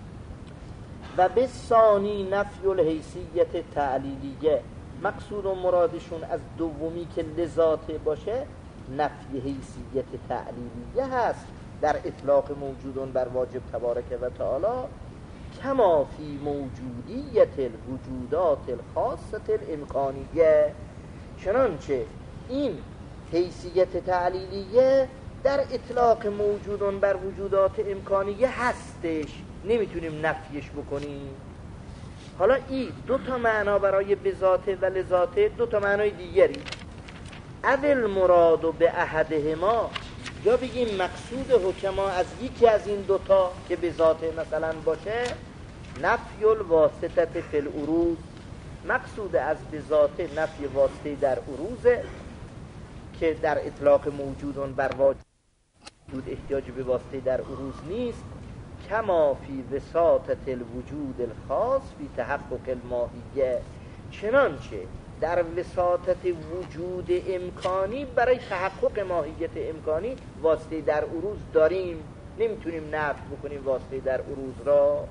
و به ثانی نفی الحیثیت تعلیلیه، مقصود و مرادشون از دومی که لذاته باشه نفی حیثیت تعلیلیه هست در اطلاق موجودون بر واجب تبارک و تعالی. کما فی موجودیت الوجودات الخاصه الامکانیه، چنانچه این حیثیت تعلیلیه در اطلاق موجودون بر وجودات امکانیه هستش، نمیتونیم نفیش بکنیم. حالا این دو تا معنا برای بذاته و لذاته، دو تا معنای دیگری. اول مراد به احدهما، یا بگیم مقصود حکما از یکی از این دوتا که بذاته مثلا باشه نفی الواسطه فی العروض، مقصود از بذاته نفی واسطه در عروضه که در اطلاق موجودون بر واجب احتیاج به واسطه در عروض نیست. کما فی وساطة الوجود الخاص فی تحقق الماهیه، چنانچه در وساطت وجود امکانی برای تحقق ماهیت امکانی واسطه در عروض داریم، نمیتونیم نفی بکنیم واسطه در عروض را.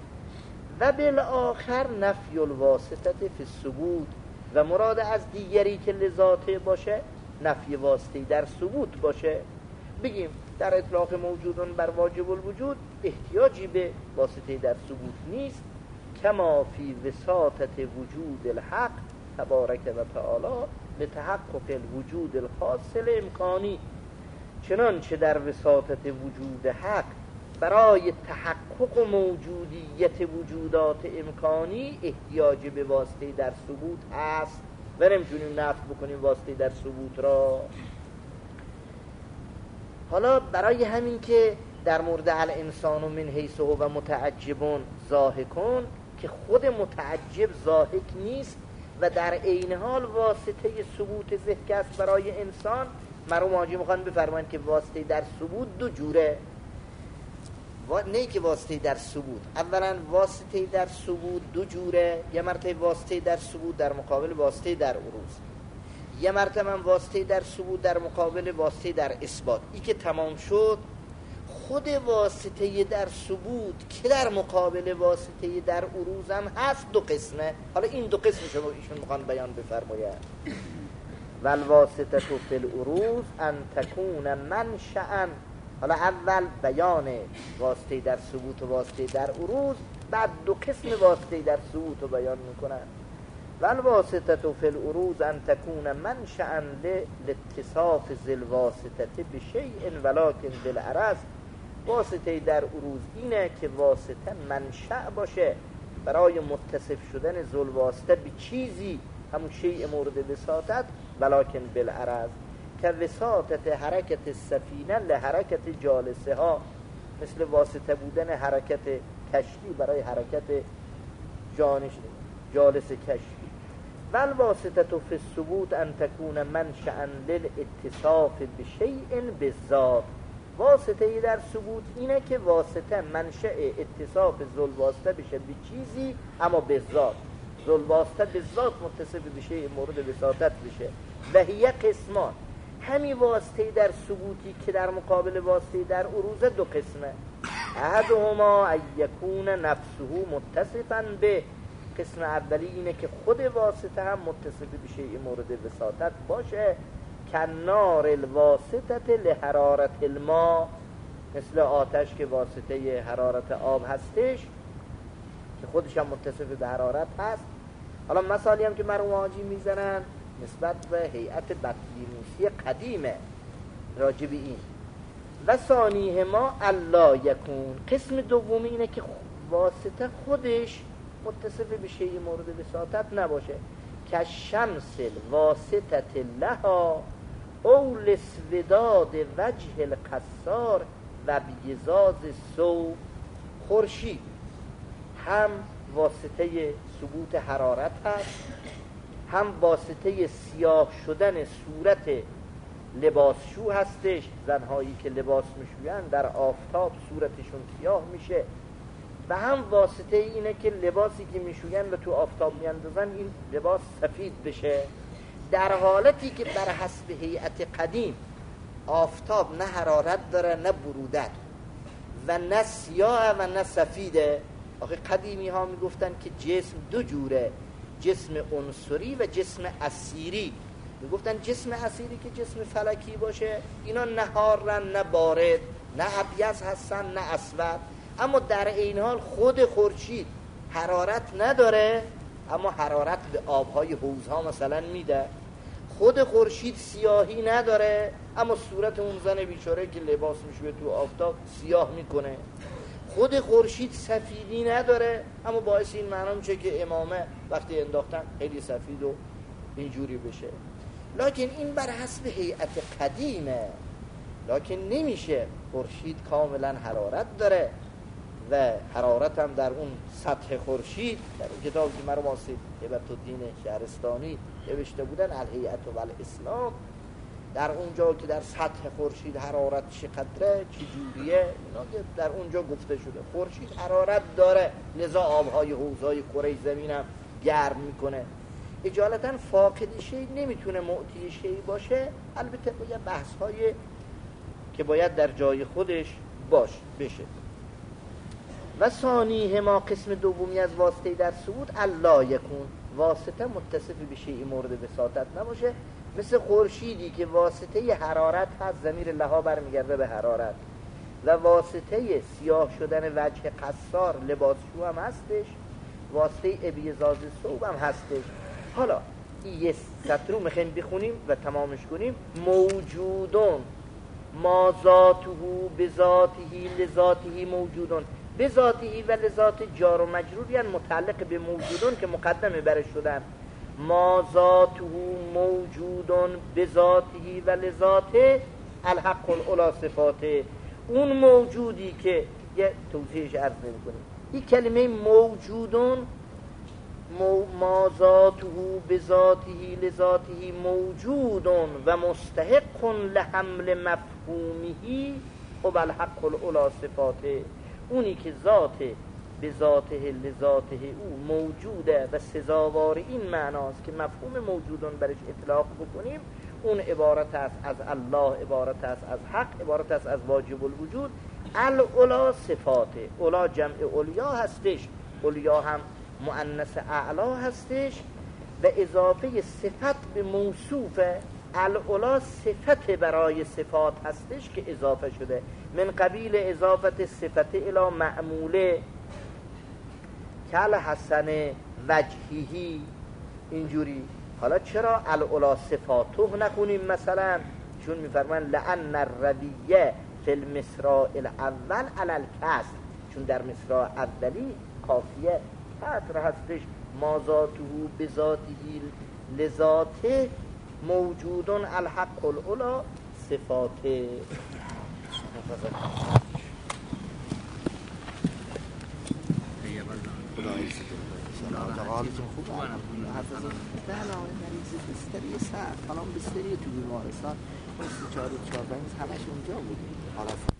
و بالآخر نفی الواسطه فی الثبوت، و مراد از دیگری که لذاته باشه نفی واسطه در ثبوت باشه. بگیم در اطلاق موجودون بر واجب الوجود احتیاجی به واسطه در ثبوت نیست. کما فی وساطت وجود الحق تبارک و تعالی به تحقق الوجود الخاص الامکانی، چنانچه در وساطت وجود حق برای تحقق موجودیت وجودات امکانی احتیاج به واسطه در ثبوت هست و نمیتونیم نفی بکنیم واسطه در ثبوت را. حالا برای همین که در مورد الانسان من حیث هو متعجبون ضاحکون، که خود متعجب ضاحک نیست و در عین حال واسطه ثبوت ضحک است برای انسان. مرحوم حاجی میخوان بفرمایند که واسطه در ثبوت دو جوره، نه که واسطه در ثبوت. اولا واسطه در ثبوت دو جوره، یه مرتبه واسطه در ثبوت در مقابل واسطه در عروض، یه مرتبه واسطه در ثبوت در مقابل واسطه در اثبات. این که تمام شد، خود واسطه در ثبوت که در مقابل واسطه در عروض هم هست دو قسمه. حالا این دو قسم شما ایشون میخوان بیان بفرمایند. والواسطه فی العروض ان تکون منشأ، حالا اول بیان واسطه در ثبوت و واسطه در عروض، بعد دو قسم واسطه در ثبوت رو بیان میکنن. والواسطه فی العروض ان تکون منشأ لاتصاف ذل واسطه بشیء ولکن بالعرض، واسطه در عروض اینه که واسطه منشأ باشه برای متصف شدن ذل واسطه به چیزی، همون شیء مورد وساطت، ولکن بالعرض، که وساطت حرکت سفینه لحرکت جالسه ها، مثل واسطه بودن حرکت کشتی برای حرکت جانش جالس کشتی. والواسطه فی الثبوت ان تکون منشأ للاتصاف بشیء بالذات، واسطه در ثبوت اینه که واسطه منشأ اتصاف ذل واسطه بشه به چیزی، اما به ذات ذل واسطه به ذات متصف بشه مورد وساطت بشه. و هی قسمان، همین واسطه در ثبوتی که در مقابل واسطه در عروض دو قسمه. احدهما ان یکون نفسه متصفا به، قسم اولی اینه که خود واسطه هم متصف بشه مورد وساطت باشه، کنار الواسطه لحرارت الماء، مثل آتش که واسطه حرارت آب هستش که خودش هم متصف به حرارت هست. حالا مثالی هم که مرحوم حاجی میزنن نسبت به هیئت بطلیموسی قدیمه راجب این. و ثانیه ما الا یکون، قسم دومی اینه که واسطه خودش متصف به شیء مورد وساطت نباشه، که شمس الواسطه لها او لسوداد وجه القصار و بیزاز سو. خورشید هم واسطه ثبوت حرارت هست، هم واسطه سیاه شدن صورت لباسشو هستش. زنهایی که لباس میشوین در آفتاب صورتشون سیاه میشه، و هم واسطه اینه که لباسی که میشوین و تو آفتاب میاندازن این لباس سفید بشه، در حالتی که بر حسب هیئت قدیم آفتاب نه حرارت داره نه برودت و نه سیاه و نه سفیده. آخه قدیمی ها میگفتن که جسم دو جوره، جسم عنصری و جسم اسیری. میگفتن جسم اسیری که جسم فلکی باشه اینا نه حارن نه بارد نه ابیض هستن نه اسود، اما در این حال خود خورشید حرارت نداره اما حرارت به آبهای حوضها مثلا میده. خود خورشید سیاهی نداره اما صورت اون زن بیچاره که لباس میشوه تو آفتاب سیاه میکنه. خود خورشید سفیدی نداره اما باعث این معنا میشه که امامه وقتی انداختن خیلی سفید و اینجوری بشه. لکن این بر حسب هیئت قدیمه، لکن نمیشه. خورشید کاملا حرارت داره و حرارت هم در اون سطح خورشید، در اون کتابی که مرحوم سید هبت الدین شهرستانی نوشته بودن الهیئت و الاسلام، در اونجا که در سطح خورشید حرارت چقدره چجوریه اینا که در اونجا گفته شده. خورشید حرارت داره لذا آبهای حوضهای کره زمین هم گرم میکنه. اجالتا فاقد شی نمیتونه معطی شی باشه، البته با یه بحث های که باید در جای خودش باش بشه. و ثانیه ما، قسم دومی از واسطه در ثبوت الا یکون، واسطه متصف به شیء مورد وساطت نباشه، مثل خورشیدی که واسطه حرارت هست، ضمیر لها برمیگرده به حرارت، و واسطه سیاه شدن وجه قصار لباسشو هم هستش، واسطه ابیضاز ثوب هم هستش. حالا این یه سطر رو میخوایم بخونیم و تمامش کنیم. موجودون ما ذاته بذاته لذاته موجودون، بذاته و لذات جار و مجرور یعنی متعلق به موجودون که مقدمه برش شدن. ما ذاته موجودون بذاته و لذاته الحق العلا صفاته، اون موجودی که یه توضیحش عرض نمی کنیم. این کلمه موجودون ما ذاته بذاته لذاته موجودون و مستحق لحمل مفهومه و الحق العلا صفاته، اونی که ذات به ذاته لذاته او موجوده و سزاوار این معناست که مفهوم موجودون برش اطلاق بکنیم، اون عبارت است از الله، عبارت است از حق، عبارت است از واجب الوجود. العلا صفاته، علا جمع علیا هستش، علیا هم مؤنث اعلا هستش و اضافه صفت به موصوفه. العلا صفت برای صفات هستش که اضافه شده من قبیل اضافت صفت الی معموله کل حسن وجهی اینجوری. حالا چرا العلا صفاته نخونیم مثلا؟ چون میفرمان لأن الربیه فی المصراع الاول علی الکسر، چون در مصراع اولی کافیه کسر هستش. ما ذاته بذاته لذاته موجودون الحق العلا صفاته. حالتون خوبه؟ حافظ بله آقای مریض بستری سر، حالا بستری تو بیمارستان سی چهار چهار پنج همش اونجا بودیم. حالا